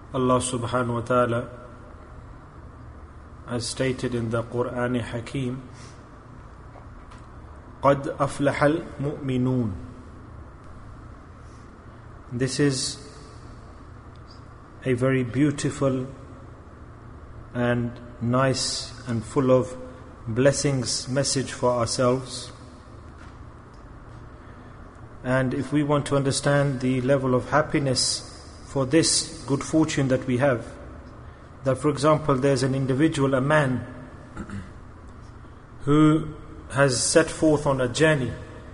Allah subhanahu wa ta'ala has stated in the Quran Hakim, قَدْ أَفْلَحَ الْمُؤْمِنُونَ. This is a very beautiful and nice and full of blessings message for ourselves. And if we want to understand the level of happiness for this good fortune that we have, that for example there's an individual, a man who has set forth on a journey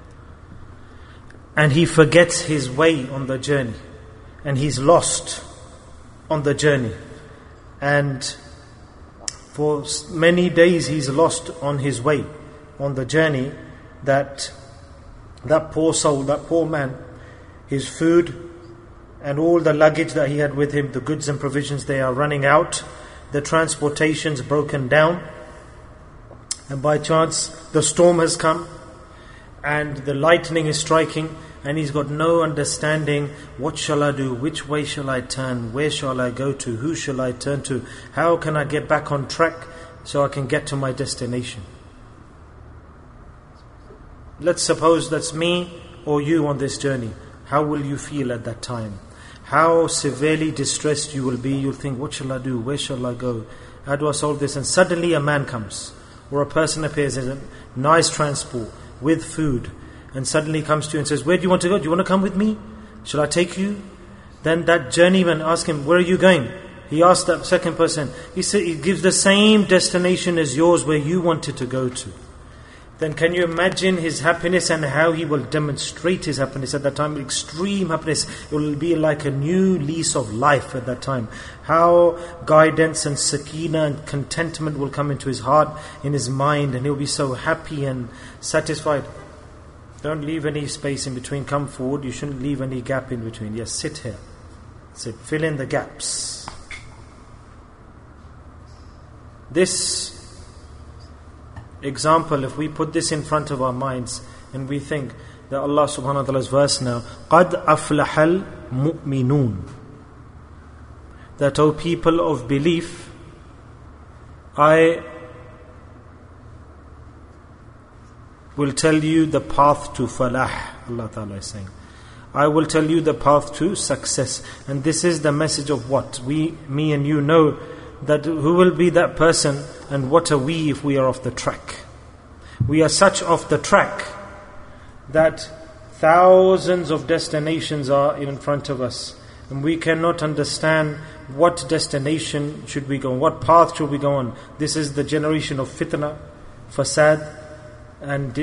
and he forgets his way on the journey and he's lost on the journey, and for many days he's lost on his way on the journey, that poor soul, that poor man, his food and all the luggage that he had with him, the goods and provisions, they are running out, the transportation's broken down, and by chance the storm has come and the lightning is striking and he's got no understanding. What shall I do? Which way shall I turn? Where shall I go to? Who shall I turn to? How can I get back on track so I can get to my destination? Let's suppose that's me or you on this journey. How will you feel at that time? How severely distressed you will be. You'll think, what shall I do? Where shall I go? How do I solve this? And suddenly a man comes, or a person appears in a nice transport with food, and suddenly comes to you and says, where do you want to go? Do you want to come with me? Shall I take you? Then that journeyman asks him, where are you going? He asks that second person. He gives the same destination as yours where you wanted to go to. Then can you imagine his happiness and how he will demonstrate his happiness at that time? Extreme happiness. It will be like a new lease of life at that time. How guidance and sakina and contentment will come into his heart, in his mind, and he'll be so happy and satisfied. Don't leave any space in between. Come forward. You shouldn't leave any gap in between. Yes, sit here. Sit. Fill in the gaps. This example, if we put this in front of our minds and we think that Allah subhanahu wa ta'ala's verse now, قَدْ أَفْلَحَ الْمُؤْمِنُونَ, that, O people of belief, I will tell you the path to falah. Allah Ta'ala is saying, I will tell you the path to success. And this is the message of what? Me and you know that who will be that person and what are we if we are off the track. We are such off the track that thousands of destinations are in front of us, and we cannot understand what destination should we go on, what path should we go on. This is the generation of fitna, fasad, and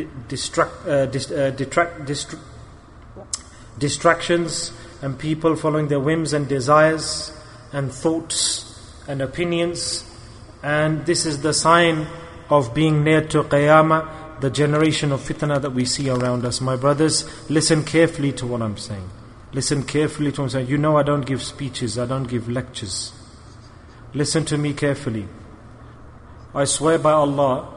distractions, and people following their whims and desires and thoughts and opinions. And this is the sign of being near to Qiyamah, the generation of fitna that we see around us. My brothers, listen carefully to what I'm saying. Listen carefully to what I'm saying. You know I don't give speeches, I don't give lectures. Listen to me carefully. I swear by Allah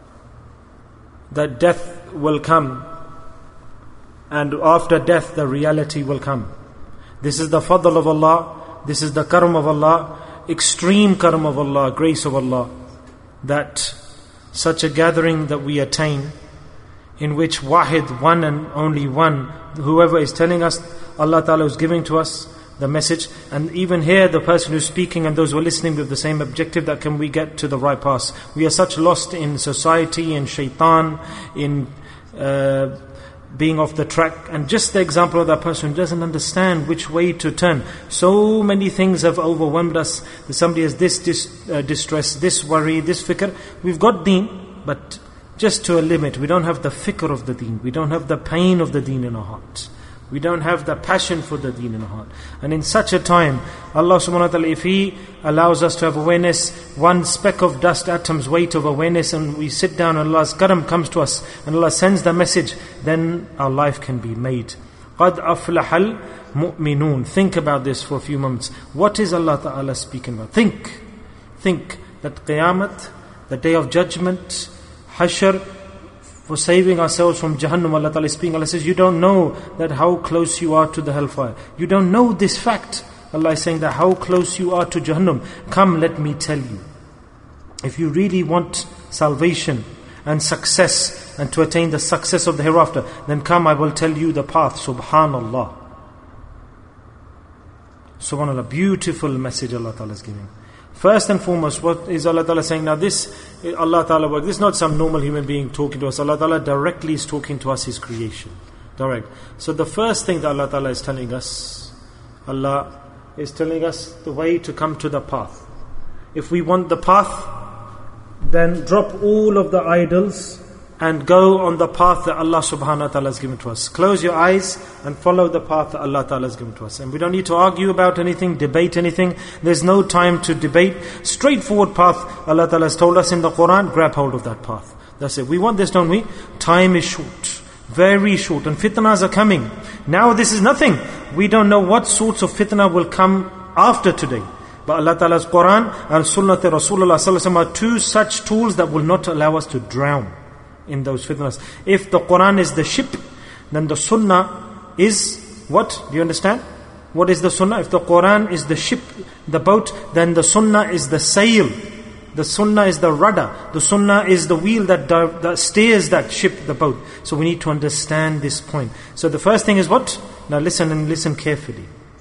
that death will come, and after death the reality will come. This is the fadl of Allah, this is the karam of Allah, extreme karam of Allah, grace of Allah, that such a gathering that we attain, in which wahid, one and only one, whoever is telling us, Allah Ta'ala is giving to us the message. And even here the person who's speaking and those who are listening with the same objective, that can we get to the right path. We are such lost in society, in shaitan, in being off the track. And just the example of that person who doesn't understand which way to turn. So many things have overwhelmed us. Somebody has this distress, this worry, this fikr. We've got deen, but just to a limit. We don't have the fikr of the deen. We don't have the pain of the deen in our heart. We don't have the passion for the deen in our heart. And in such a time, Allah subhanahu wa ta'ala, if He allows us to have awareness, one speck of dust atom's weight of awareness, and we sit down and Allah's karam comes to us, and Allah sends the message, then our life can be made. قَدْ أَفْلَحَ الْمُؤْمِنُونَ. Think about this for a few moments. What is Allah Ta'ala speaking about? Think that Qiyamah, the day of judgment, Hashr, for saving ourselves from Jahannam, Allah says, you don't know that how close you are to the hellfire. You don't know this fact. Allah is saying that how close you are to Jahannam. Come, let me tell you. If you really want salvation and success and to attain the success of the hereafter, then come, I will tell you the path. Subhanallah. Subhanallah. Beautiful message Allah Ta'ala is giving. First and foremost, what is Allah Ta'ala saying? Now this, Allah Ta'ala work. This is not some normal human being talking to us. Allah Ta'ala directly is talking to us, His creation. Direct. So the first thing that Allah Ta'ala is telling us, Allah is telling us the way to come to the path. If we want the path, then drop all of the idols and go on the path that Allah subhanahu wa ta'ala has given to us. Close your eyes and follow the path that Allah ta'ala has given to us. And we don't need to argue about anything, debate anything. There's no time to debate. Straightforward path Allah ta'ala has told us in the Quran, grab hold of that path. That's it. We want this, don't we? Time is short. Very short. And fitnas are coming. Now this is nothing. We don't know what sorts of fitna will come after today. But Allah Ta'ala's Quran and Sunnah Rasulullah Sallallahu Alaihi Wasallam are two such tools that will not allow us to drown in those fitnas. If the Quran is the ship, then the Sunnah is what? Do you understand? What is the Sunnah? If the Quran is the ship, the boat, then the Sunnah is the sail. The Sunnah is the rudder. The Sunnah is the wheel that steers that ship, the boat. So we need to understand this point. So the first thing is what? Now listen and listen carefully.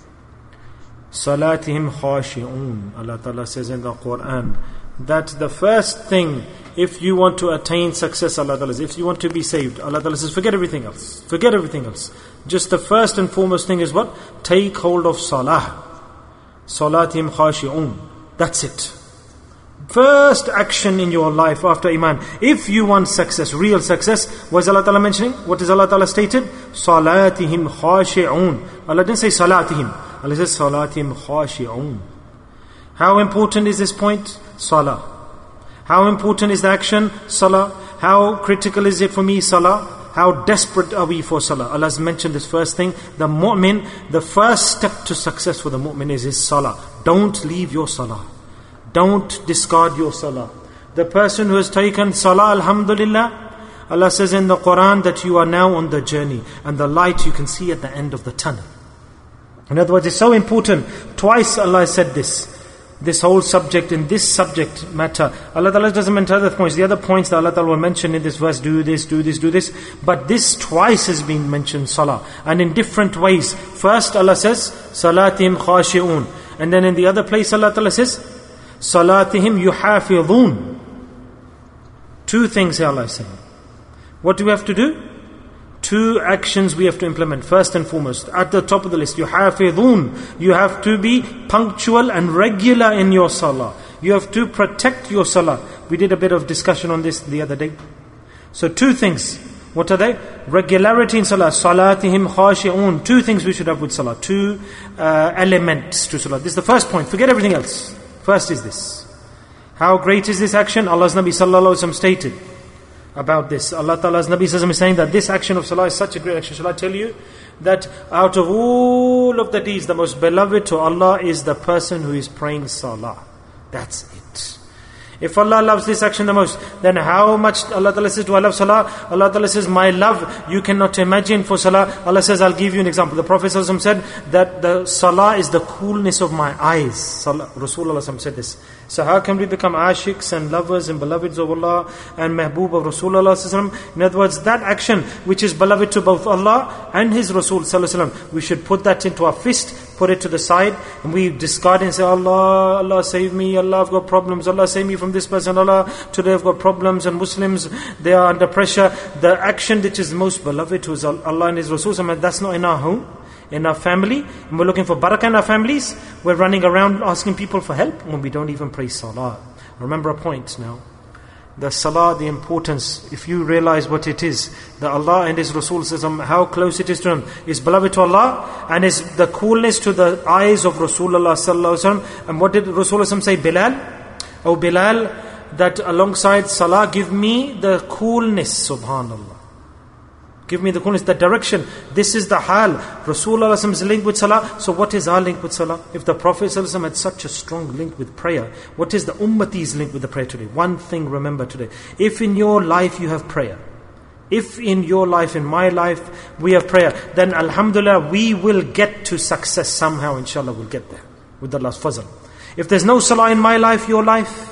Salatihim khashi'un. Allah Ta'ala says in the Quran that the first thing, if you want to attain success, Allah Ta'ala says, if you want to be saved, Allah Ta'ala says, forget everything else. Forget everything else. Just the first and foremost thing is what? Take hold of salah. Salatihim khashi'un. That's it. First action in your life after Iman. If you want success, real success, what is Allah Ta'ala mentioning? What is Allah Ta'ala stated? Salatihim khashi'un. Allah didn't say salatihim. Allah says salatihim khashi'un. How important is this point? Salah. How important is the action? Salah. How critical is it for me? Salah. How desperate are we for salah? Allah has mentioned this first thing. The mu'min, the first step to success for the mu'min is his salah. Don't leave your salah. Don't discard your salah. The person who has taken salah, alhamdulillah, Allah says in the Quran that you are now on the journey and the light you can see at the end of the tunnel. In other words, it's so important. Twice Allah said this whole subject, in this subject matter. Allah Ta'ala doesn't mention other points. The other points that Allah Ta'ala will mention in this verse, do this, do this, do this. But this twice has been mentioned, salah. And in different ways. First Allah says, Salatihim khashi'un. And then in the other place Allah Ta'ala says, Salatihim yuhafidhun. Two things here Allah is saying. What do we have to do? Two actions we have to implement. First and foremost, at the top of the list, yuhafidhun. You have to be punctual and regular in your salah. You have to protect your salah. We did a bit of discussion on this the other day. So two things. What are they? Regularity in salah. Salatihim khashi'un. Two things we should have with salah. Two elements to salah. This is the first point. Forget everything else. First is this. How great is this action? Allah's Nabi Sallallahu Alaihi Wasallam stated about this. Allah Ta'ala's Nabi Sallallahu Alaihi Wasallam is saying that this action of salah is such a great action. Shall I tell you that out of all of the deeds, the most beloved to Allah is the person who is praying salah. That's it. If Allah loves this action the most, then how much Allah Ta'ala says, do I love salah? Allah Ta'ala says, my love, you cannot imagine for salah. Allah says, I'll give you an example. The Prophet ﷺ said that the salah is the coolness of my eyes. Rasulullah ﷺ said this. So how can we become ashiqs and lovers and beloveds of Allah and mahboob of Rasulullah ﷺ? In other words, that action which is beloved to both Allah and His Rasul ﷺ, we should put that into our fist, put it to the side, and we discard it and say, Allah, Allah save me, Allah I've got problems, Allah save me from this person, Allah today I've got problems, and Muslims, they are under pressure. The action which is most beloved to Allah and His Rasul ﷺ, that's not in our home, in our family, and we're looking for barakah in our families. We're running around asking people for help when we don't even pray salah. Remember a point now. The salah, the importance, if you realize what it is, that Allah and His Rasul says how close it is to Him, is beloved to Allah, and is the coolness to the eyes of Rasulullah Sallallahu Alaihi Wasallam. And what did Rasulullah say? Bilal, oh Bilal, that alongside salah, give me the coolness, subhanallah. Give me the coolness, the direction. This is the hal. Rasulullah is linked with salah. So what is our link with salah? If the Prophet had such a strong link with prayer, what is the ummati's link with the prayer today? One thing remember today. If in your life you have prayer, if in your life, in my life, we have prayer, then alhamdulillah, we will get to success somehow, inshallah, we'll get there with Allah's fazl. If there's no salah in my life, your life,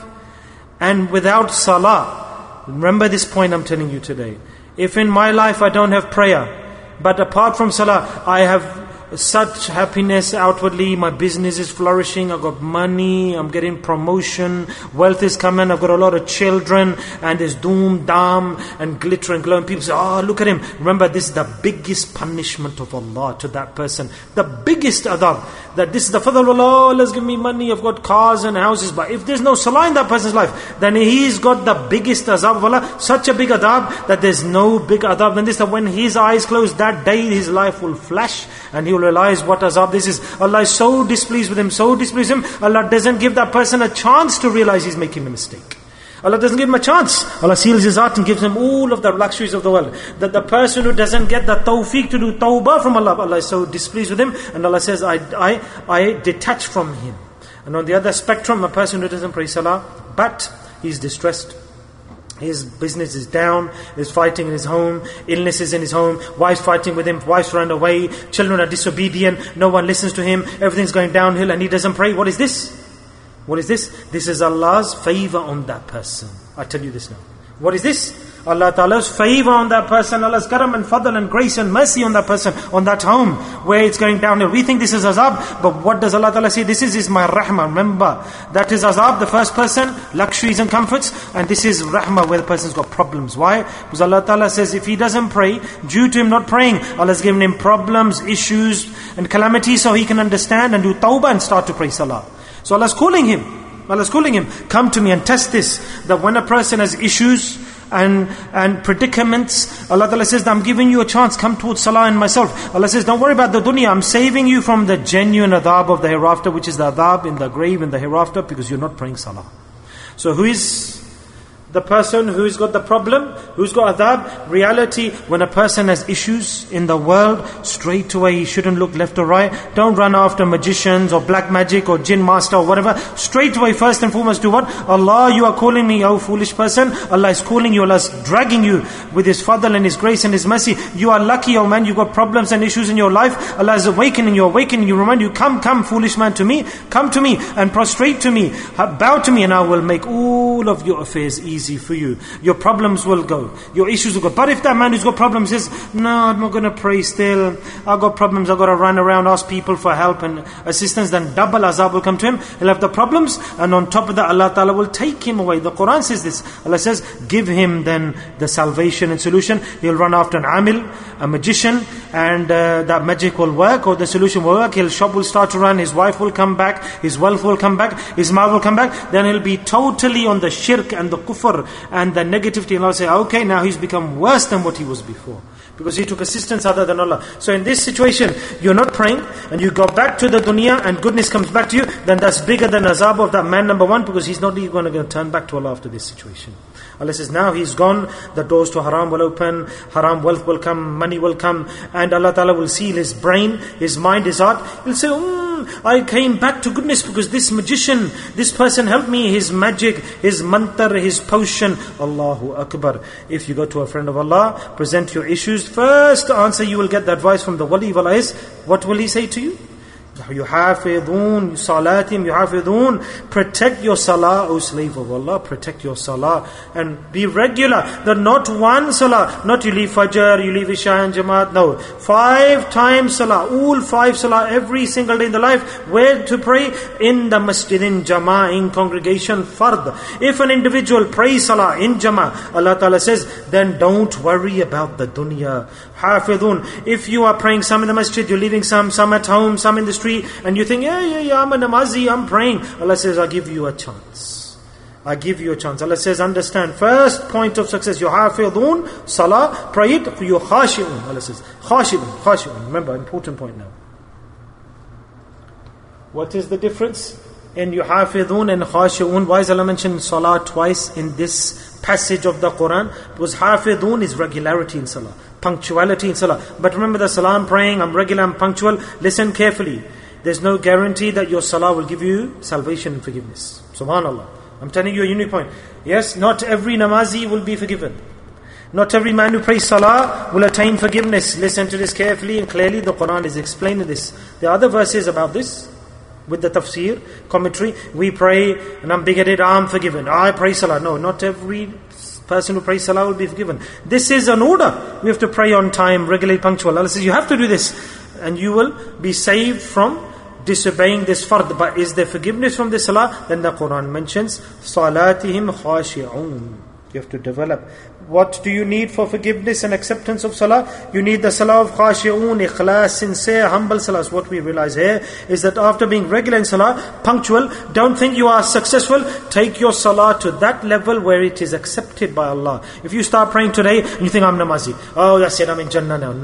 and without salah, remember this point I'm telling you today. If in my life I don't have prayer, but apart from salah, I have such happiness outwardly, my business is flourishing, I've got money, I'm getting promotion, wealth is coming, I've got a lot of children, and there's doom, dam, and glitter and glow, and people say, oh, look at him. Remember, this is the biggest punishment of Allah to that person. The biggest adab. That this is the fadl of Allah, Allah's given me money, I've got cars and houses. But if there's no salah in that person's life, then he's got the biggest azab of Allah. Such a big adab that there's no big adab than this. That when his eyes close, that day his life will flash, and he will realize what azab this is. Allah is so displeased with him, so displeased with him. Allah doesn't give that person a chance to realize he's making a mistake. Allah doesn't give him a chance. Allah seals his heart and gives him all of the luxuries of the world. That the person who doesn't get the tawfiq to do tawbah from Allah, Allah is so displeased with him, and Allah says, I detach from him. And on the other spectrum, a person who doesn't pray salah, but he's distressed, his business is down, he's fighting in his home, illness is in his home, wife's fighting with him, wife's run away, children are disobedient, no one listens to him, everything's going downhill, and he doesn't pray. What is this? What is this? This is Allah's favor on that person. I tell you this now. What is this? Allah Ta'ala's favor on that person, Allah's karam and fadl and grace and mercy on that person, on that home where it's going downhill. We think this is azab, but what does Allah Ta'ala say? This is my rahmah. Remember, that is azab, the first person, luxuries and comforts, and this is rahmah where the person's got problems. Why? Because Allah Ta'ala says if he doesn't pray, due to him not praying, Allah's given him problems, issues and calamities, so he can understand and do tawbah and start to pray salah. So Allah's calling him. Allah's calling him, come to me and test this. That when a person has issues and predicaments, Allah Ta'ala says, I'm giving you a chance, come towards salah and myself. Allah says, don't worry about the dunya, I'm saving you from the genuine adab of the hereafter, which is the adab in the grave in the hereafter, because you're not praying salah. So who is the person who's got the problem, who's got adab? Reality, when a person has issues in the world, straight away he shouldn't look left or right. Don't run after magicians or black magic or jinn master or whatever. Straight away, first and foremost, do what? Allah, you are calling me, oh foolish person. Allah is calling you, Allah is dragging you with His fadl and His grace and His mercy. You are lucky, oh man, you got problems and issues in your life. Allah is awakening you, remind you, come foolish man to me. Come to me and prostrate to me. Bow to me, and I will make all of your affairs easy for you. Your problems will go. Your issues will go. But if that man who's got problems says, no, I'm not going to pray still, I've got problems, I've got to run around, ask people for help and assistance, then double azab will come to him. He'll have the problems, and on top of that, Allah Ta'ala will take him away. The Quran says this. Allah says, give him then the salvation and solution. He'll run after an amil, a magician, and that magic will work, or the solution will work. His shop will start to run, his wife will come back, his wealth will come back, his mouth will come back. Then he'll be totally on the shirk and the kufr and the negativity, and Allah will say, okay, now he's become worse than what he was before, because he took assistance other than Allah. So in this situation, you're not praying, and you go back to the dunya, and goodness comes back to you, then that's bigger than azab of that man, number one, because he's not even going to turn back to Allah after this situation. Allah says, now he's gone, the doors to haram will open, haram wealth will come, money will come, and Allah Ta'ala will seal his brain, his mind, his heart. He'll say, I came back to goodness because this magician, this person helped me, his magic, his mantar, his potion. Allahu Akbar. If you go to a friend of Allah, present your issues, first answer you will get the advice from the wali of Allah is, what will he say to you? Yuhafidun salatim, yuhafidun. Protect your salah, O slave of Allah. Protect your salah and be regular. That not one salah, not you leave Fajr, you leave Isha and Jamaat. No, 5 times salah, all 5 salah every single day in the life. Where to pray? In the masjid, in Jama'ah, in congregation, fard. If an individual prays salah in Jama'ah, Allah Ta'ala says, then don't worry about the dunya. Hafidun. If you are praying some in the masjid, you're leaving some at home, some in the street, and you think, yeah, I'm a namazi, I'm praying. Allah says, I give you a chance. I give you a chance. Allah says, understand, first point of success, you hafidun, salah, pray it, you khashi'un. Allah says, khashi'un. Remember, important point now. What is the difference in yuhafidun and khashi'un? Why is Allah mentioned salah twice in this passage of the Quran? Because hafidun is regularity in salah, punctuality in salah. But remember the salah, I'm praying, I'm regular, I'm punctual. Listen carefully. There's no guarantee that your salah will give you salvation and forgiveness. Subhanallah. I'm telling you a unique point. Yes, not every namazi will be forgiven. Not every man who prays salah will attain forgiveness. Listen to this carefully and clearly. The Quran is explaining this. There are other verses about this with the tafsir, commentary. We pray and I'm bigoted, I'm forgiven. I pray salah. No, not every person who prays salah will be forgiven. This is an order. We have to pray on time, regularly, punctual. Allah says you have to do this and you will be saved from disobeying this fard. But is there forgiveness from this salah? Then the Quran mentions salatihim khashi'un. You have to develop. What do you need for forgiveness and acceptance of salah? You need the salah of khashi'un, ikhlas, sincere, humble salah. What we realize here is that after being regular in salah, punctual, don't think you are successful. Take your salah to that level where it is accepted by Allah. If you start praying today and you think I'm namazi, oh that's it, I'm in Jannah now.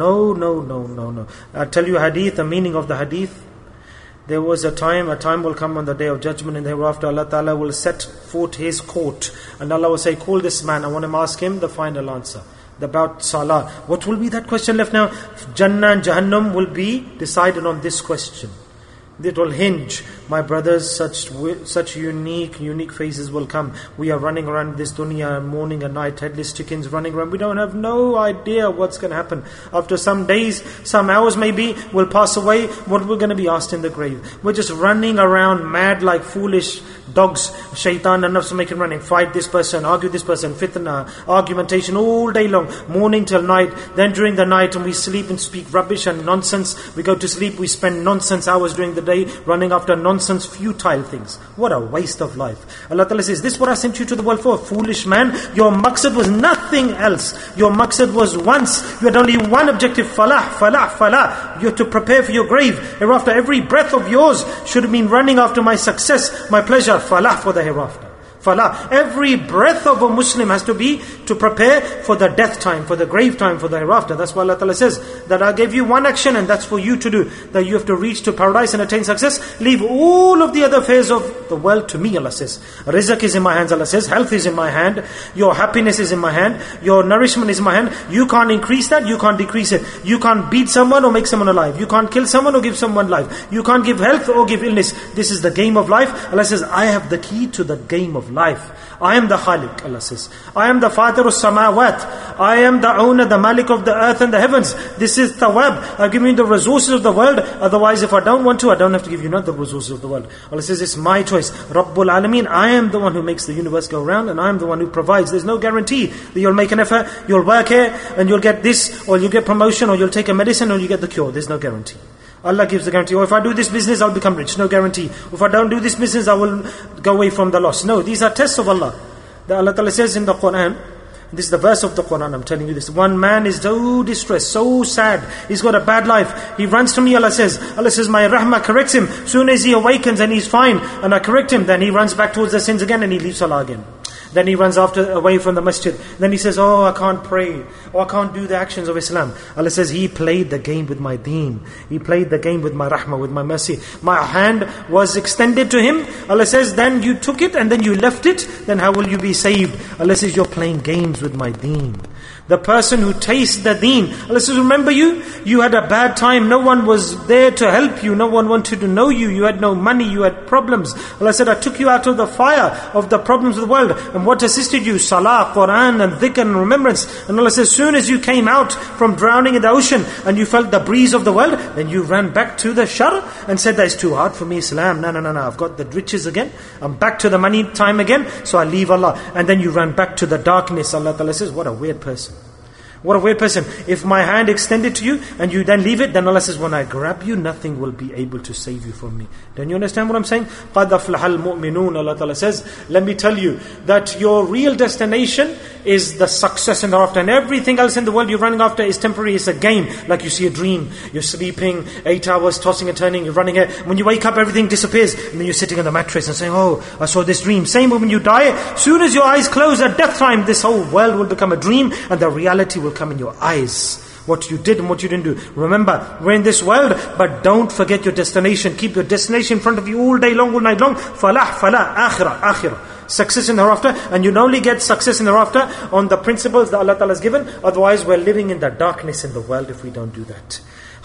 No. I'll tell you a hadith, the meaning of the hadith. There was a time will come on the day of judgment, and thereafter Allah Ta'ala will set forth His court. And Allah will say, call this man, I want to ask him the final answer about salah. What will be that question left now? Jannah and Jahannam will be decided on this question. It will hinge. My brothers, such unique phases will come. We are running around this dunya morning and night, headless chickens running around. We don't have no idea what's going to happen. After some days, some hours maybe, we'll pass away. What we're going to be asked in the grave. We're just running around mad like foolish dogs. Shaitan and nafs making running. Fight this person, argue this person, fitna, argumentation all day long, morning till night. Then during the night when we sleep and speak rubbish and nonsense, we go to sleep, we spend nonsense hours during the day running after nonsense, futile things. What a waste of life. Allah Ta'ala says, this is what I sent you to the world for, foolish man. Your maqsad was nothing else. Your maqsad was once. You had only one objective, falah. You have to prepare for your grave. Hereafter, every breath of yours should have been running after my success, my pleasure, falah, for the hereafter. Falah. Every breath of a Muslim has to be to prepare for the death time, for the grave time, for the hereafter. That's why Allah Ta'ala says that I gave you one action and that's for you to do. That you have to reach to paradise and attain success. Leave all of the other affairs of the world to me, Allah says. Rizq is in my hands, Allah says. Health is in my hand. Your happiness is in my hand. Your nourishment is in my hand. You can't increase that, you can't decrease it. You can't beat someone or make someone alive. You can't kill someone or give someone life. You can't give health or give illness. This is the game of life. Allah says, I have the key to the game of life. I am the Khaliq, Allah says. I am the Fatir al-Samawat. I am the owner, the Malik of the earth and the heavens. This is Thawab. I've given you the resources of the world. Otherwise, if I don't want to, I don't have to give you not the resources of the world. Allah says, it's my choice. Rabbul Alameen. I am the one who makes the universe go round, and I am the one who provides. There's no guarantee that you'll make an effort, you'll work here, and you'll get this, or you'll get promotion, or you'll take a medicine, or you get the cure. There's no guarantee. Allah gives the guarantee. Or if I do this business, I'll become rich. No guarantee. If I don't do this business, I will go away from the loss. No, these are tests of Allah. The Allah Ta'ala says in the Quran, this is the verse of the Quran, I'm telling you this. One man is so distressed, so sad. He's got a bad life. He runs to me, Allah says, my rahmah corrects him. Soon as he awakens and he's fine, and I correct him, then he runs back towards the sins again and he leaves salah again. Then he runs away from the masjid. Then he says, oh, I can't pray. Oh, I can't do the actions of Islam. Allah says, he played the game with my deen. He played the game with my rahmah, with my mercy. My hand was extended to him. Allah says, then you took it and then you left it. Then how will you be saved? Allah says, you're playing games with my deen. The person who tastes the deen. Allah says, remember you had a bad time. No one was there to help you. No one wanted to know you. You had no money. You had problems. Allah said, I took you out of the fire of the problems of the world. And what assisted you? Salah, Quran and dhikr and remembrance. And Allah says, as soon as you came out from drowning in the ocean and you felt the breeze of the world, then you ran back to the shar and said, that is too hard for me, Islam. No. I've got the riches again. I'm back to the money time again. So I leave Allah. And then you ran back to the darkness. Allah Ta'ala says, what a weird person. What a weird person. If my hand extended to you and you then leave it, then Allah says, when I grab you, nothing will be able to save you from me. Don't you understand what I'm saying? قَدْ أَفْلَحَ الْمُؤْمِنُونَ Allah Ta'ala says, let me tell you that your real destination is the success in the hereafter. And everything else in the world you're running after is temporary. It's a game. Like you see a dream. You're sleeping 8 hours, tossing and turning, you're running it. When you wake up, everything disappears. And then you're sitting on the mattress and saying, oh, I saw this dream. Same when you die. Soon as your eyes close at death time, this whole world will become a dream and the reality will come in your eyes. What you did and what you didn't do. Remember, we're in this world, but don't forget your destination. Keep your destination in front of you all day long, all night long. Falah, akhirah. Success in the hereafter, and you only get success in the hereafter on the principles that Allah Ta'ala has given. Otherwise, we're living in the darkness in the world if we don't do that.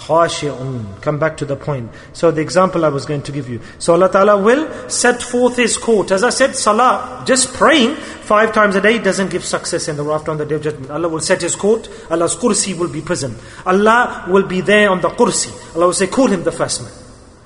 khashi'un. Come back to the point. So the example I was going to give you. So Allah Ta'ala will set forth His court. As I said, salah, just praying 5 times a day doesn't give success in the after on the Day of Judgment. Allah will set His court. Allah's kursi will be present. Allah will be there on the kursi. Allah will say, call him the first man.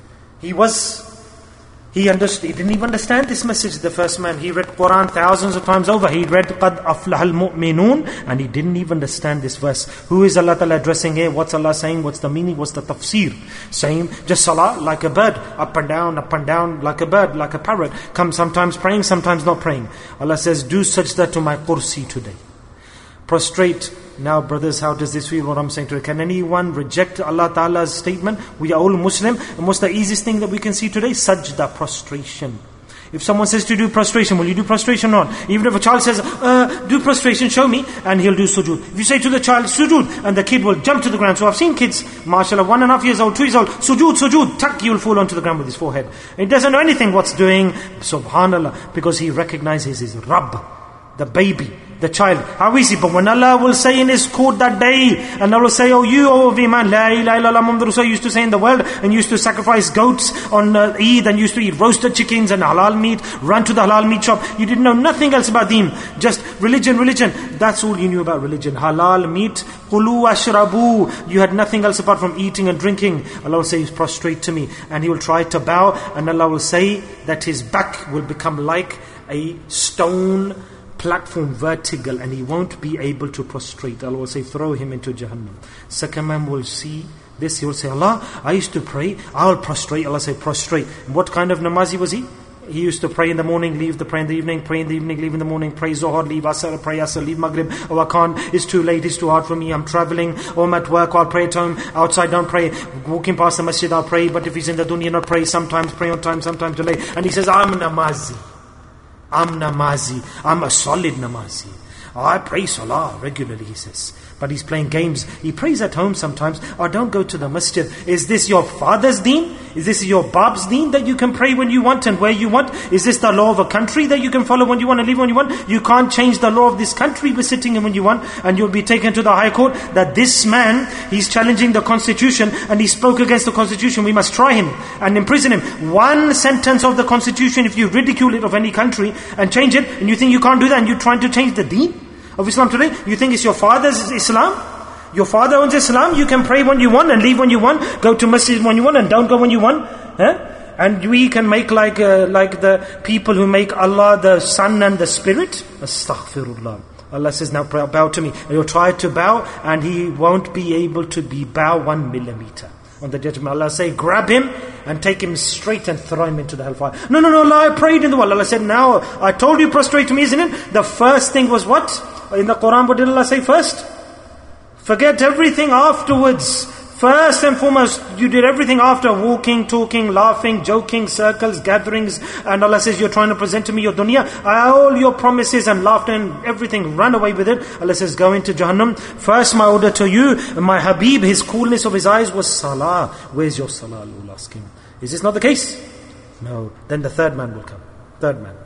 He understood. He didn't even understand this message, the first man. He read Quran thousands of times over. He read قَدْ أَفْلَحَ الْمُؤْمِنُونَ, and he didn't even understand this verse. Who is Allah Ta'ala addressing here? What's Allah saying? What's the meaning? What's the tafsir? Saying, just salah like a bird, up and down, like a bird, like a parrot. Come sometimes praying, sometimes not praying. Allah says, do sajda to my kursi today. Prostrate. Now brothers, how does this feel what I'm saying today? Can anyone reject Allah Ta'ala's statement? We are all Muslim. And what's the easiest thing that we can see today? Sajda, prostration. If someone says to do prostration, will you do prostration or not? Even if a child says, do prostration, show me, and he'll do sujood. If you say to the child, sujood, and the kid will jump to the ground. So I've seen kids, mashallah, 1.5 years old, 2 years old, sujood, tuck, he will fall onto the ground with his forehead. He doesn't know anything what's doing, subhanallah, because he recognizes his Rabb, the baby, the child. How is it? But when Allah will say in His court that day, and Allah will say, oh you, oh man, la ilaha illallah Muhammad Rasul used to say in the world, and used to sacrifice goats on Eid, and used to eat roasted chickens and halal meat, run to the halal meat shop. You didn't know nothing else about Deen. Just religion. That's all you knew about religion. Halal meat, Qulu ashrabu. You had nothing else apart from eating and drinking. Allah will say, prostrate to me. And he will try to bow, and Allah will say that his back will become like a stone platform, vertical, and he won't be able to prostrate. Allah will say, throw him into Jahannam. Second man will see this. He will say, Allah, I used to pray, I'll prostrate. Allah say, prostrate. What kind of namazi was he? He used to pray in the morning, leave the prayer in the evening, pray in the evening, leave in the morning, pray Zohar, leave Asr, pray Asr, leave Maghrib. Oh, I can't, it's too late, it's too hard for me, I'm traveling, or I'm at work, or I'll pray at home, outside don't pray, walking past the masjid I'll pray, but if he's in the dunya not pray, sometimes pray on time, sometimes delay. And he says, I'm namazi, I'm a solid namazi. I pray salah regularly, he says. But he's playing games. He prays at home sometimes. Or don't go to the masjid. Is this your father's deen? Is this your bab's deen that you can pray when you want and where you want? Is this the law of a country that you can follow when you want and live when you want? You can't change the law of this country by sitting in when you want. And you'll be taken to the High Court that this man, he's challenging the constitution and he spoke against the constitution. We must try him and imprison him. One sentence of the constitution, if you ridicule it of any country and change it, and you think you can't do that, and you're trying to change the deen of Islam today, you think it's your father's Islam? Your father owns Islam, you can pray when you want and leave when you want, go to masjid when you want and don't go when you want. And we can make like the people who make Allah the Son and the Spirit. Astaghfirullah. Allah says, now bow to me. And you'll try to bow and he won't be able to be bow 1 millimeter. On the judgment, Allah say, grab him and take him straight and throw him into the hellfire. No, Allah, I prayed in the world. Allah said, now I told you prostrate to me, isn't it? The first thing was what? In the Quran, what did Allah say first? Forget everything afterwards. First and foremost, you did everything after, walking, talking, laughing, joking, circles, gatherings, and Allah says, you're trying to present to me your dunya, all your promises and laughter and everything, run away with it. Allah says, go into Jahannam. First my order to you, my Habib, his coolness of his eyes was salah. Where's your salah? Allah will ask him. Is this not the case? No. Then the third man will come. Third man.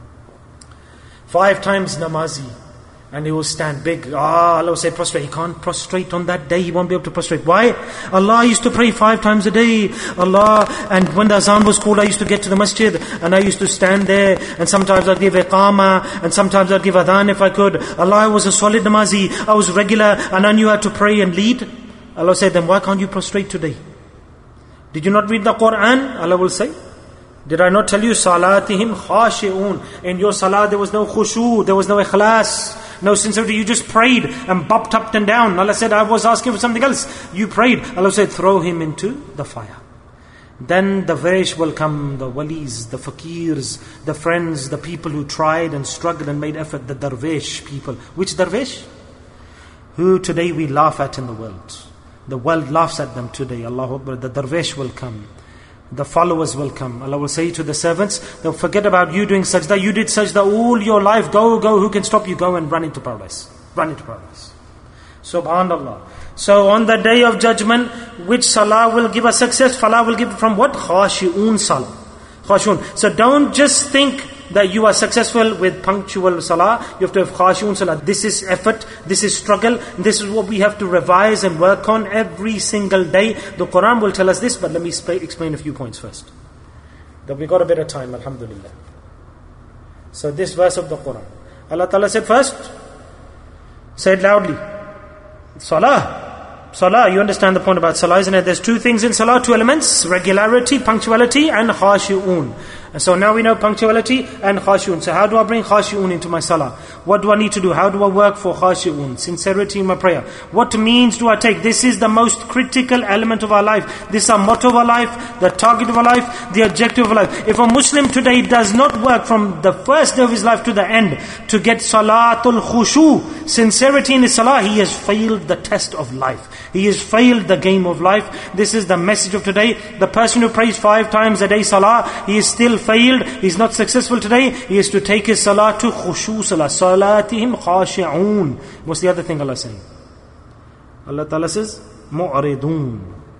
5 times namazi. And he will stand big. Allah will say prostrate. He can't prostrate on that day. He won't be able to prostrate. Why? Allah used to pray 5 times a day. Allah. And when the azan was called, I used to get to the masjid. And I used to stand there. And sometimes I'd give iqama. And sometimes I'd give adhan if I could. Allah was a solid namazi. I was regular. And I knew how to pray and lead. Allah said, then why can't you prostrate today? Did you not read the Quran? Allah will say. Did I not tell you? Salatihim khashi'un. In your salah there was no khushu. There was no ikhlas. No sincerity, you just prayed and bopped up and down. Allah said, I was asking for something else. You prayed. Allah said, throw him into the fire. Then the Vesh will come, the walis, the fakirs, the friends, the people who tried and struggled and made effort, the darvesh people. Which darvesh? Who today we laugh at in the world. The world laughs at them today. Allahu Akbar. The darvesh will come. The followers will come. Allah will say to the servants, they'll forget about you doing sajda. You did sajda all your life. Go. Who can stop you? Go and run into paradise. Run into paradise. Subhanallah. So on the day of judgment, which salah will give us success? Salah will give from what? Khashi'un salah. Khashi'un. So don't just think that you are successful with punctual salah, you have to have khashu'un salah. This is effort, this is struggle, this is what we have to revise and work on every single day. The Quran will tell us this, but let me explain a few points first. That we got a bit of time, alhamdulillah. So this verse of the Quran, Allah Ta'ala said first, say it loudly, salah. Salah, you understand the point about salah, isn't it? There's two things in salah, two elements: regularity, punctuality, and khashu'un. And so now we know punctuality and khashu'un. So how do I bring khashu'un into my salah? What do I need to do? How do I work for khashu'un? Sincerity in my prayer. What means do I take? This is the most critical element of our life. This is our motto of our life, the target of our life, the objective of our life. If a Muslim today does not work from the first day of his life to the end to get salatul khushu, sincerity in his salah, he has failed the test of life. He has failed the game of life. This is the message of today. The person who prays 5 times a day salah, he is still failed. He's not successful today. He has to take his salah to khushu salah. Salatihim khashi'un. What's the other thing Allah saying? Allah Ta'ala says, mu'ridun.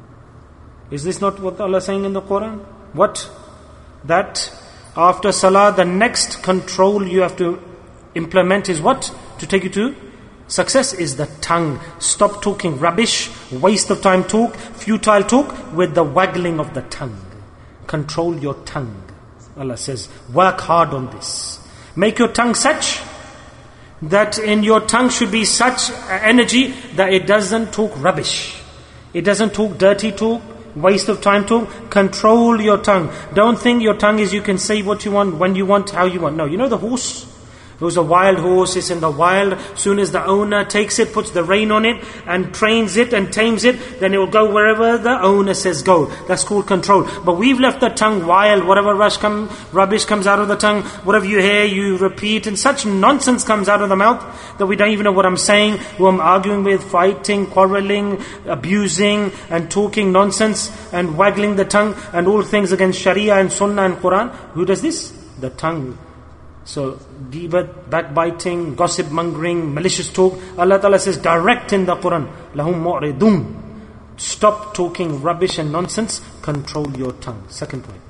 Is this not what Allah is saying in the Quran? What? That after salah, the next control you have to implement is what? To take you to success is the tongue. Stop talking rubbish, waste of time talk, futile talk with the waggling of the tongue. Control your tongue. Allah says, work hard on this. Make your tongue such that in your tongue should be such energy that it doesn't talk rubbish. It doesn't talk dirty talk, waste of time talk. Control your tongue. Don't think your tongue is you can say what you want, when you want, how you want. No, you know the horse? It was a wild horse, it's in the wild. Soon as the owner takes it, puts the rein on it and trains it and tames it, then it will go wherever the owner says go. That's called control. But we've left the tongue wild. Whatever rubbish comes out of the tongue, whatever you hear, you repeat, and such nonsense comes out of the mouth that we don't even know what I'm saying, who I'm arguing with, fighting, quarreling, abusing, and talking nonsense, and waggling the tongue, and all things against Sharia and Sunnah and Quran. Who does this? The tongue. So, ghibat, backbiting, gossip mongering, malicious talk. Allah Ta'ala says direct in the Quran, lahum mu'ridun. Stop talking rubbish and nonsense. Control your tongue. Second point.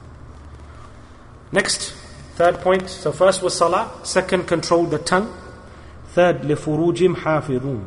Next, third point. So first was salah. Second, control the tongue. Third, لِفُرُوجِهِمْ حَافِظُونَ.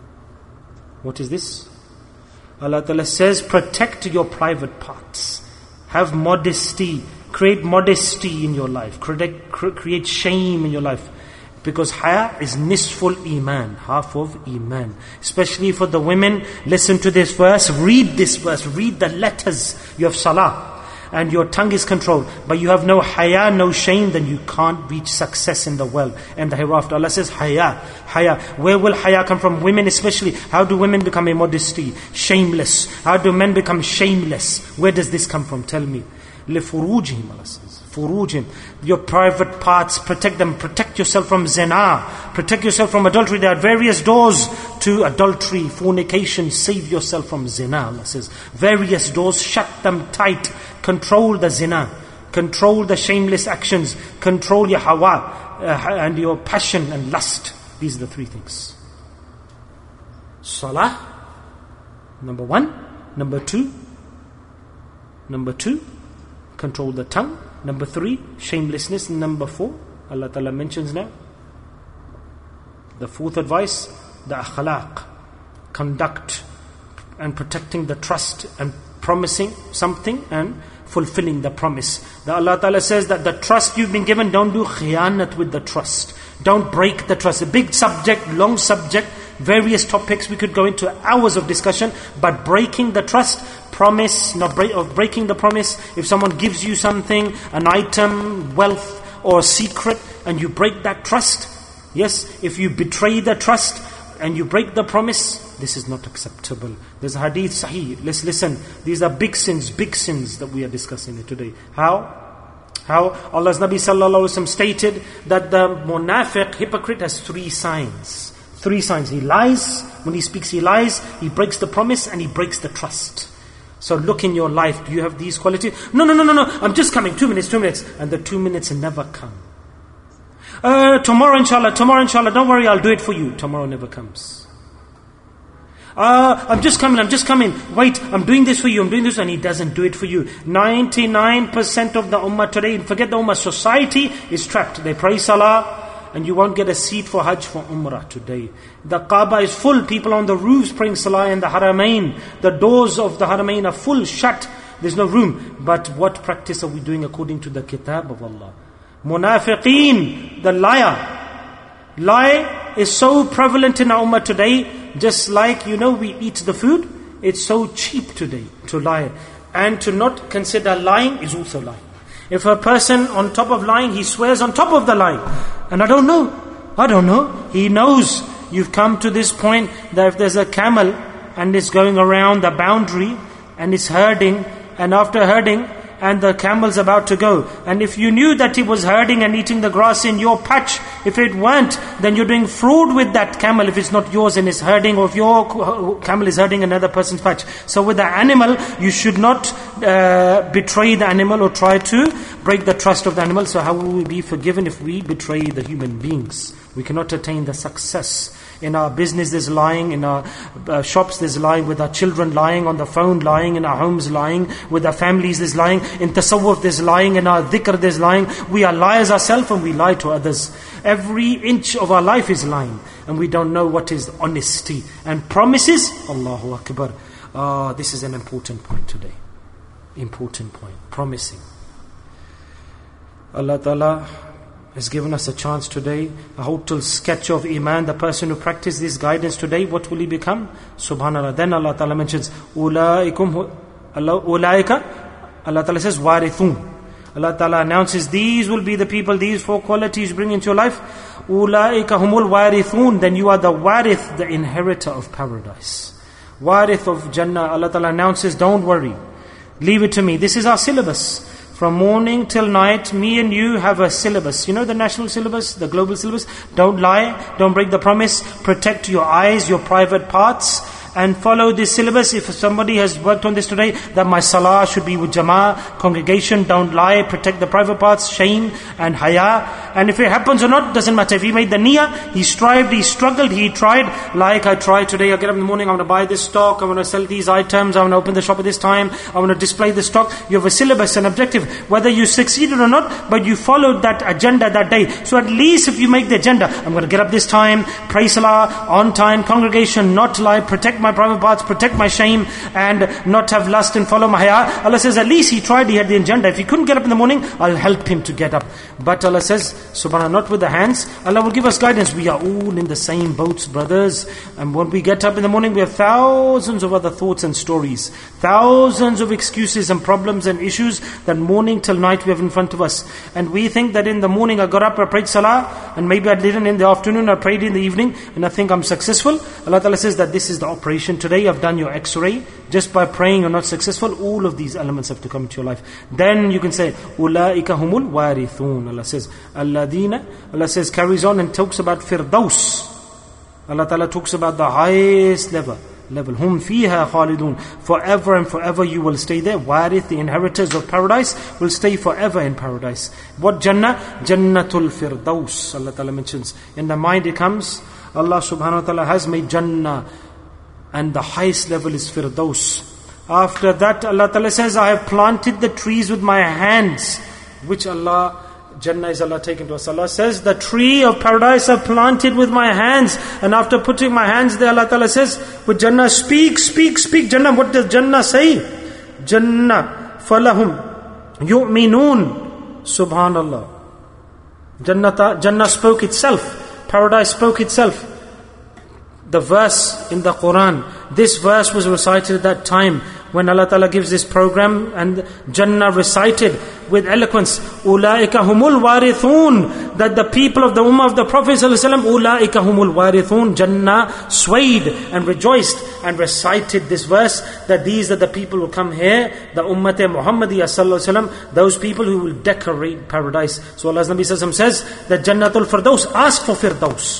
What is this? Allah Ta'ala says, protect your private parts. Have modesty. Create modesty in your life. Create shame in your life. Because haya is nisful iman, half of iman. Especially for the women, listen to this verse, read this verse, read the letters. You have salah and your tongue is controlled, but you have no haya, no shame, then you can't reach success in the world and the hereafter. Allah says haya. Where will haya come from? Women especially. How do women become immodesty? Shameless. How do men become shameless? Where does this come from? Tell me. لِفُرُوجِهِمْ, Allah says. Furujim. Your private parts, protect them. Protect yourself from zina. Protect yourself from adultery. There are various doors to adultery, fornication. Save yourself from zina, Allah says. Various doors, shut them tight. Control the zina. Control the shameless actions. Control your hawa and your passion and lust. These are the 3 things. Salah, number 1. Number 2, control the tongue. Number 3, shamelessness. Number 4, Allah Ta'ala mentions now. The 4th advice, the akhlaq, conduct and protecting the trust and promising something and fulfilling the promise. The Allah Ta'ala says that the trust you've been given, don't do khiyanat with the trust. Don't break the trust. A big subject, long subject, various topics we could go into hours of discussion, but breaking the trust, promise, breaking the promise. If someone gives you something, an item, wealth or a secret, and you break that trust, yes, if you betray the trust and you break the promise, this is not acceptable. There's a hadith sahih. Let's listen. These are big sins that we are discussing here today. How Allah's Nabi sallallahu alaihi wasallam stated that the munafiq, hypocrite, has 3 signs. 3 signs. He lies. When he speaks, he lies. He breaks the promise and he breaks the trust. So look in your life. Do you have these qualities? No. I'm just coming. 2 minutes. And the 2 minutes never come. Tomorrow inshallah. Don't worry, I'll do it for you. Tomorrow never comes. I'm just coming. Wait, I'm doing this for you, and he doesn't do it for you. 99% of the ummah today, forget the ummah, society is trapped. They pray salah, and you won't get a seat for Hajj for Umrah today. The Kaaba is full, people on the roofs praying salah in the Haramain. The doors of the Haramain are full, shut. There's no room. But what practice are we doing according to the Kitab of Allah? Munafiqeen, the liar. Lie is so prevalent in our ummah today, just like, we eat the food. It's so cheap today to lie. And to not consider lying is also lying. If a person on top of lying, he swears on top of the lie. And I don't know. He knows you've come to this point that if there's a camel and it's going around the boundary and it's herding, and after herding, and the camel's about to go. And if you knew that he was herding and eating the grass in your patch, if it weren't, then you're doing fraud with that camel if it's not yours and it's herding, or if your camel is herding another person's patch. So with the animal, you should not betray the animal or try to break the trust of the animal. So how will we be forgiven if we betray the human beings? We cannot attain the success. In our business there's lying, in our shops there's lying, with our children lying, on the phone lying, in our homes lying, with our families there's lying, in tasawwuf there's lying, in our dhikr there's lying. We are liars ourselves and we lie to others. Every inch of our life is lying, and we don't know what is honesty. And promises, Allahu Akbar. This is an important point today. Important point. Promising. Allah Ta'ala has given us a chance today, a total sketch of Iman. The person who practices this guidance today, what will he become? Subhanallah. Then Allah Ta'ala mentions, Ulaika, Allah Ta'ala says, Warithun. Allah Ta'ala announces, these will be the people, these 4 qualities bring into your life. Ulaika humul warithun. Then you are the warith, the inheritor of paradise. Warith of Jannah. Allah Ta'ala announces, don't worry. Leave it to me. This is our syllabus. From morning till night, me and you have a syllabus. You know the national syllabus, the global syllabus? Don't lie, don't break the promise, protect your eyes, your private parts, and follow this syllabus. If somebody has worked on this today, that my salah should be with jama'ah, congregation, don't lie, protect the private parts, shame and haya. And if it happens or not, doesn't matter. If he made the niyyah, he strived, he struggled, he tried, like I tried today. I get up in the morning, I want to buy this stock, I want to sell these items, I want to open the shop at this time, I want to display the stock. You have a syllabus, an objective, whether you succeeded or not, but you followed that agenda that day. So at least if you make the agenda, I'm going to get up this time, pray salah, on time, congregation, not lie, protect my private parts, protect my shame, and not have lust and follow my haya. Allah says, at least he tried, he had the agenda. If he couldn't get up in the morning, I'll help him to get up. But Allah says, subhanAllah, not with the hands. Allah will give us guidance. We are all in the same boats, brothers. And when we get up in the morning, we have thousands of other thoughts and stories, thousands of excuses and problems and issues that morning till night we have in front of us. And we think that in the morning I got up, I prayed salah, and maybe I didn't in the afternoon, I prayed in the evening, and I think I'm successful. Allah Ta'ala says that this is the operation. Today I've done your x-ray. Just by praying you're not successful. All of these elements have to come into your life. Then you can say, Ulaika humul warithun. Allah says, Alladina. Allah says, carries on and talks about Firdaus. Allah Ta'ala talks about the highest level. Hum fiha khalidun. Forever and forever you will stay there. Warith, the inheritors of paradise, will stay forever in paradise. What Jannah? Jannatul Firdaus. Allah Ta'ala mentions. In the mind it comes, Allah subhanahu wa ta'ala has made Jannah, and the highest level is Firdaus. After that, Allah Ta'ala says, I have planted the trees with my hands. Which Allah, Jannah is Allah taken to us. Allah says, the tree of paradise I've planted with my hands. And after putting my hands there, Allah Ta'ala says, with Jannah, speak. Jannah, what does Jannah say? Jannah, falahum, yu'minun. Subhanallah. Jannah spoke itself. Paradise spoke itself. The verse in the Quran, this verse was recited at that time when Allah Ta'ala gives this program, and Jannah recited with eloquence, Ulaika humul warithun, that the people of the Ummah of the Prophet ﷺ, Ulaika humul warithun. Jannah swayed and rejoiced and recited this verse, that these are the people who come here, the Ummah Muhammadiyah ﷺ, those people who will decorate paradise. So Allah's Nabi ﷺ says that Jannatul Firdaus, ask for Firdaus.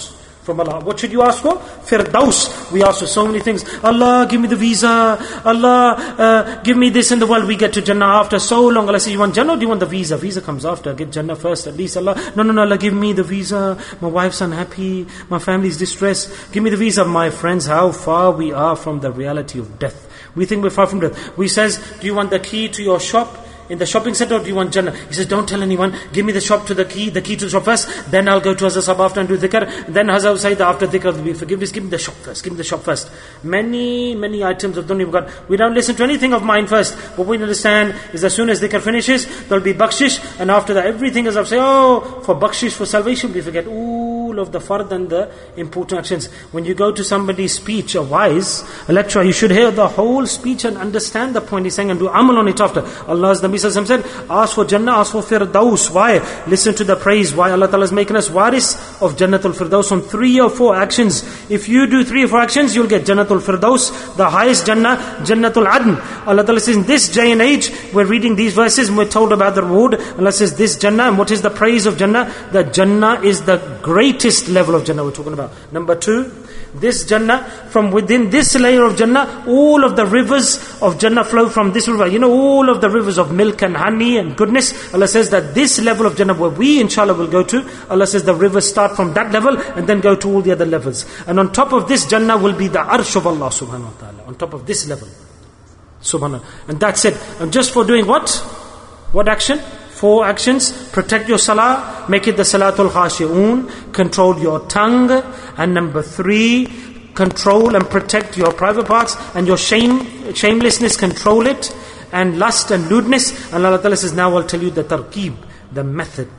from Allah. What should you ask for? Firdaus. We ask for so many things. Allah, give me the visa. Allah, give me this in the world. We get to Jannah after so long. Allah says, you want Jannah or do you want the visa? Visa comes after. Get Jannah first. At least Allah, no, Allah, give me the visa. My wife's unhappy. My family's distressed. Give me the visa. My friends, how far we are from the reality of death. We think we're far from death. We says, do you want the key to your shop in the shopping center, or do you want Jannah? He says, don't tell anyone. Give me the key to the shop first. Then I'll go to Hazrat Sahab after and do dhikr. Then Hazrat Sayyid after dhikr will be forgiveness. Give me the shop first. Give me the shop first. Many items of dunya we've got. We don't listen to anything of mine first. What we understand is as soon as dhikr finishes, there'll be bakshish. And after that, everything is up. Say, for bakshish, for salvation, we forget all of the fard and the important actions. When you go to somebody's speech, a lecturer, you should hear the whole speech and understand the point he's saying and do amal on it after. Allah's Nabi said, ask for Jannah, ask for Firdaus. Why? Listen to the praise. Why Allah Ta'ala is making us waris of Jannatul Firdaus on 3 or 4 actions. If you do 3 or 4 actions, you'll get Jannatul Firdaus, the highest Jannah, Jannatul Adn. Allah Ta'ala says, in this day and age, we're reading these verses and we're told about the reward. Allah says, this Jannah, and what is the praise of Jannah? That Jannah is the greatest level of Jannah we're talking about. Number 2, this Jannah, from within this layer of Jannah, all of the rivers of Jannah flow from this river. You know, all of the rivers of milk and honey and goodness. Allah says that this level of Jannah where we inshallah will go to, Allah says the rivers start from that level and then go to all the other levels. And on top of this Jannah will be the arsh of Allah subhanahu wa ta'ala. On top of this level. Subhanallah. And that's it. And just for doing what? What action? 4 actions. Protect your salah, make it the salatul khashi'un, control your tongue, and number 3, control and protect your private parts, and your shamelessness, control it, and lust and lewdness. And Allah Ta'ala says, now I'll tell you the tarqib, the method.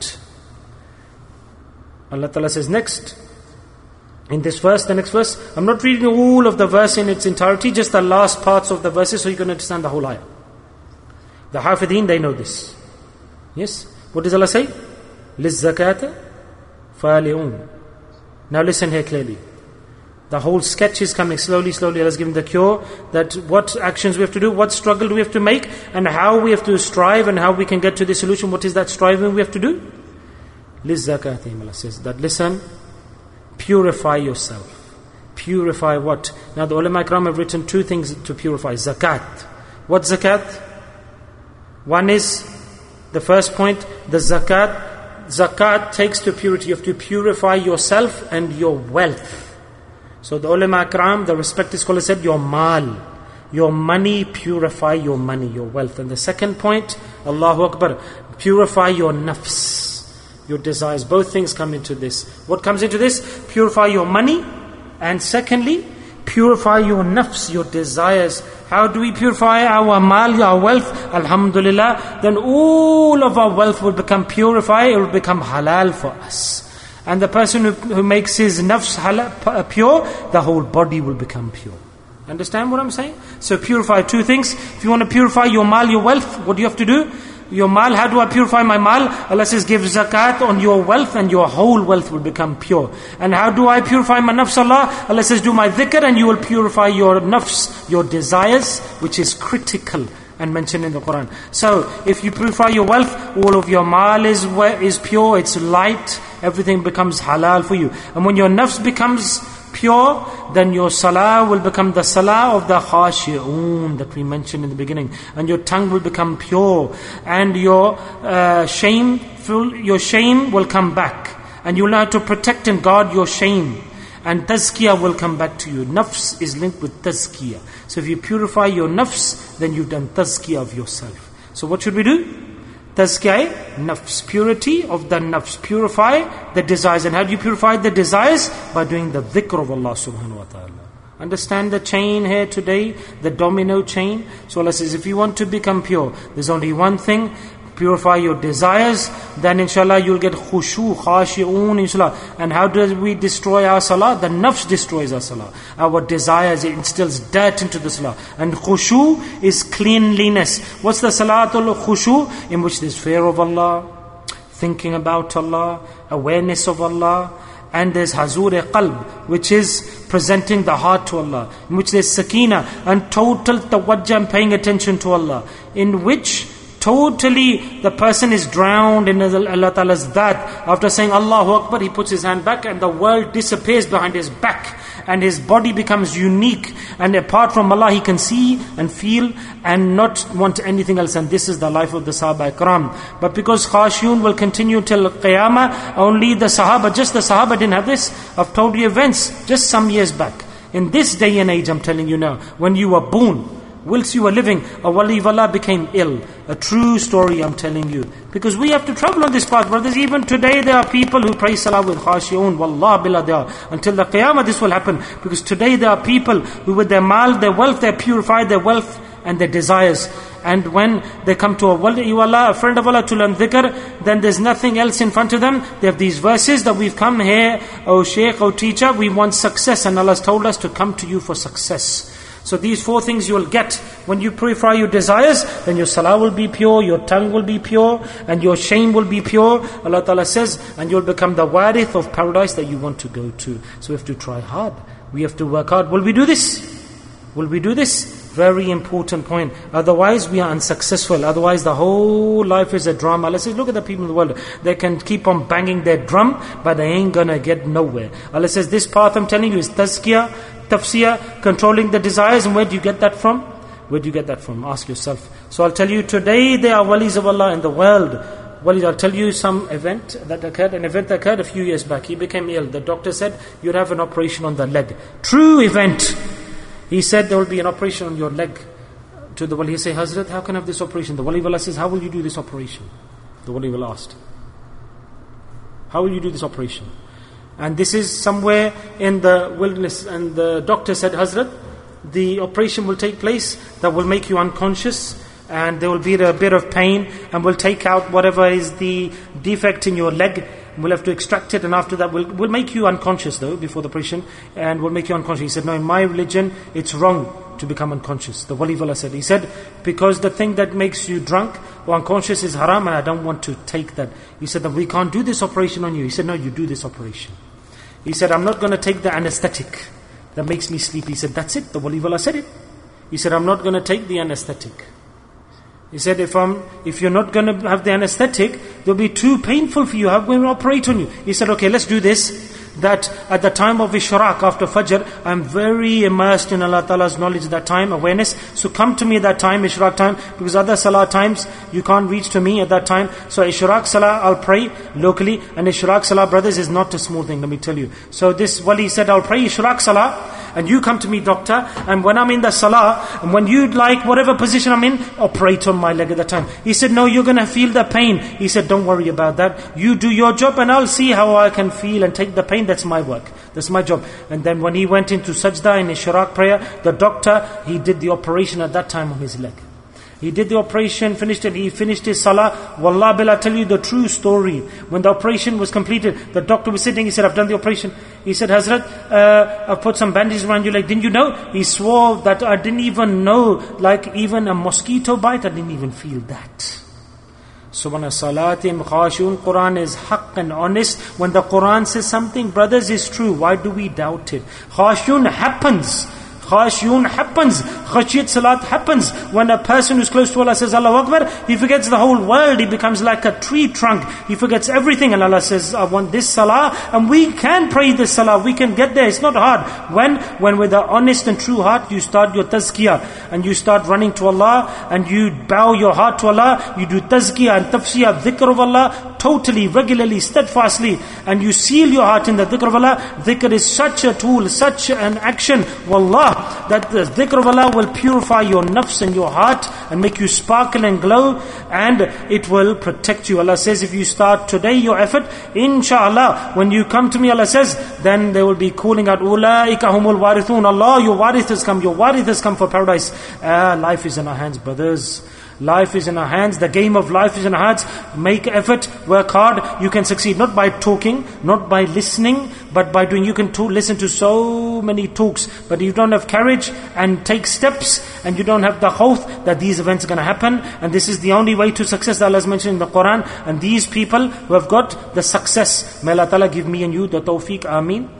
Allah Ta'ala says next, in this verse, the next verse, I'm not reading all of the verse in its entirety, just the last parts of the verses, so you can understand the whole ayah. The Hafideen, they know this. Yes? What does Allah say? لِلزَّكَاةِ فَالِعُونَ. Now listen here clearly. The whole sketch is coming slowly. Allah's giving the cure, that what actions we have to do, what struggle do we have to make, and how we have to strive, and how we can get to the solution. What is that striving we have to do? لِلزَّكَاةِ. Allah says that, listen, purify yourself. Purify what? Now the ulama ikram have written 2 things to purify. Zakat. What zakat? One is, the first point, the zakat. Zakat takes to purity. You have to purify yourself and your wealth. So the ulama akram, the respected scholars said, your mal, your money, purify your money, your wealth. And the second point, Allahu Akbar, purify your nafs, your desires. Both things come into this. What comes into this? Purify your money, and secondly, purify your nafs, your desires. How do we purify our mal, our wealth? Alhamdulillah. Then all of our wealth will become purified. It will become halal for us. And the person who makes his nafs halal, pure, the whole body will become pure. Understand what I'm saying? So purify 2 things. If you want to purify your mal, your wealth, what do you have to do? Your mal, how do I purify my mal? Allah says, give zakat on your wealth and your whole wealth will become pure. And how do I purify my nafs, Allah? Allah says, do my dhikr and you will purify your nafs, your desires, which is critical and mentioned in the Quran. So, if you purify your wealth, all of your mal is pure, it's light, everything becomes halal for you. And when your nafs becomes pure, then your salah will become the salah of the khashi'un that we mentioned in the beginning, and your tongue will become pure, and your shame will come back, and you will know how to protect and guard your shame, and tazkiyah will come back to you. Nafs is linked with tazkiyah. So if you purify your nafs, then you've done tazkiyah of yourself. So what should we do? Tazkiyah, nafs, purity of the nafs, purify the desires. And how do you purify the desires? By doing the dhikr of Allah subhanahu wa ta'ala. Understand the chain here today, the domino chain. So Allah says, if you want to become pure, there's only one thing, purify your desires, then inshallah you'll get khushu, khashi'un inshallah. And how do we destroy our salah? The nafs destroys our salah. Our desires, it instills dirt into the salah. And khushu is cleanliness. What's the salatul khushu? In which there's fear of Allah, thinking about Allah, awareness of Allah. And there's hazur qalb, which is presenting the heart to Allah. In which there's sakina and total tawajjah and paying attention to Allah. In which Totally, the person is drowned in Allah Ta'ala's dhat. After saying Allahu Akbar, he puts his hand back and the world disappears behind his back. And his body becomes unique. And apart from Allah, he can see and feel and not want anything else. And this is the life of the Sahaba Ikram. But because khashiyun will continue till Qiyamah, only the Sahaba, just the Sahaba didn't have this. I've told you events just some years back. In this day and age, I'm telling you now, when you were born, whilst you were living, a wali of Allah became ill. A true story, I'm telling you. Because we have to travel on this path, brothers. Even today there are people who pray salah with khashiyun. Wallah billah they are. Until the qiyamah this will happen. Because today there are people who with their mal, their wealth, they purify their wealth and their desires. And when they come to a wali of Allah, a friend of Allah to learn dhikr, then there's nothing else in front of them. They have these verses that we've come here, O Shaykh, O teacher, we want success. And Allah has told us to come to you for success. So these 4 things you will get when you purify your desires, then your salah will be pure, your tongue will be pure, and your shame will be pure. Allah Ta'ala says, and you'll become the warith of paradise that you want to go to. So we have to try hard. We have to work hard. Will we do this? Will we do this? Very important point. Otherwise we are unsuccessful. Otherwise the whole life is a drama. Allah says, look at the people in the world. They can keep on banging their drum, but they ain't gonna get nowhere. Allah says, this path I'm telling you is tazkiyah, tafsiyah, controlling the desires. And where do you get that from? Where do you get that from? Ask yourself. So I'll tell you, today there are walis of Allah in the world. Walis, I'll tell you some event that occurred. An event that occurred a few years back. He became ill. The doctor said, you'd have an operation on the leg. True event. He said there will be an operation on your leg. To the wali, he said, Hazrat, how can I have this operation? The wali of Allah says, how will you do this operation? The wali will ask, how will you do this operation? And this is somewhere in the wilderness. And the doctor said, Hazrat, the operation will take place that will make you unconscious. And there will be a bit of pain. And we'll take out whatever is the defect in your leg. We'll have to extract it, and after that we'll make you unconscious though, before the operation, and we'll make you unconscious. He said, no, in my religion, it's wrong to become unconscious. The wali of Allah said, he said, because the thing that makes you drunk or unconscious is haram, and I don't want to take that. He said, that we can't do this operation on you. He said, no, you do this operation. He said, I'm not going to take the anesthetic that makes me sleep. He said, that's it. The wali of Allah said it. He said, I'm not going to take the anesthetic. He said, if you're not going to have the anesthetic, it'll be too painful for you. How can we operate on you? He said, okay, let's do this. That at the time of Ishraq, after Fajr, I'm very immersed in Allah Ta'ala's knowledge at that time, awareness. So come to me at that time, Ishraq time, because other Salah times, you can't reach to me at that time. So Ishraq Salah, I'll pray locally. And Ishraq Salah, brothers, is not a small thing, let me tell you. So this wali said, I'll pray Ishraq Salah, and you come to me, doctor, and when I'm in the salah, and when you'd like, whatever position I'm in, operate on my leg at the time. He said, no, you're going to feel the pain. He said, don't worry about that. You do your job, and I'll see how I can feel and take the pain. That's my work. That's my job. And then when he went into sajda in Ishraq prayer, the doctor, he did the operation at that time on his leg. He did the operation, finished it, he finished his salah. Wallah billah, I'll tell you the true story. When the operation was completed, the doctor was sitting, he said, I've done the operation. He said, Hazrat, I've put some bandages around your leg. Didn't you know? He swore that I didn't even know, like even a mosquito bite, I didn't even feel that. So when a salatim khashun, Quran is haqq and honest. When the Quran says something, brothers, is true. Why do we doubt it? Khashun happens. Khashiyun happens. Khashiyat salat happens. When a person who's close to Allah says Allahu Akbar, he forgets the whole world. He becomes like a tree trunk. He forgets everything. And Allah says, I want this salah. And we can pray this salah. We can get there. It's not hard. When with an honest and true heart, you start your tazkiyah. And you start running to Allah. And you bow your heart to Allah. You do tazkiyah and tafsiyah, dhikr of Allah. Totally, regularly, steadfastly. And you seal your heart in the dhikr of Allah. Dhikr is such a tool, such an action. Wallah, that the dhikr of Allah will purify your nafs and your heart and make you sparkle and glow, and it will protect you. Allah says, if you start today your effort, inshallah, when you come to me, Allah says, then they will be calling out, Ulaika humul warithun. Allah, your warith has come for paradise. Life is in our hands, brothers. Life is in our hands. The game of life is in our hands. Make effort, work hard. You can succeed not by talking, not by listening, but by doing. You can listen to so many talks, but you don't have courage and take steps, and you don't have the khawf that these events are going to happen. And this is the only way to success that Allah has mentioned in the Quran. And these people who have got the success, may Allah Ta'ala give me and you the tawfiq. Ameen.